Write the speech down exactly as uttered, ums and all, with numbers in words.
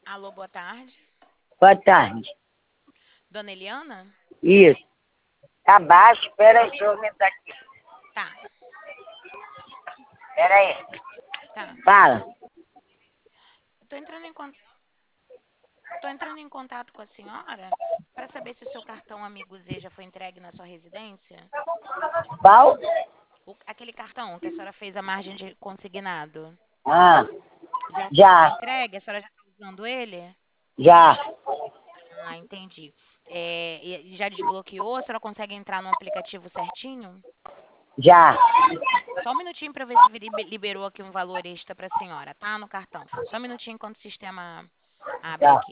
Alô, boa tarde. Boa tarde. Dona Eliana? Isso. Tá baixo, espera aí, deixa eu aumentar aqui. Tá, Espera aí. tá. Fala. Eu tô entrando em, con- tô entrando em contato com a senhora para saber se o seu cartão Amigo Z já foi entregue na sua residência. Qual? O- aquele cartão que a senhora fez a margem de consignado. Ah, Já foi já, entregue? A senhora já está usando ele? já, Ah, entendi. É, e já desbloqueou? A senhora consegue entrar no aplicativo certinho? já. Só um minutinho para ver se libe- liberou aqui um valor extra para a senhora, tá? No cartão. Só um minutinho enquanto o sistema abre Tá. aqui.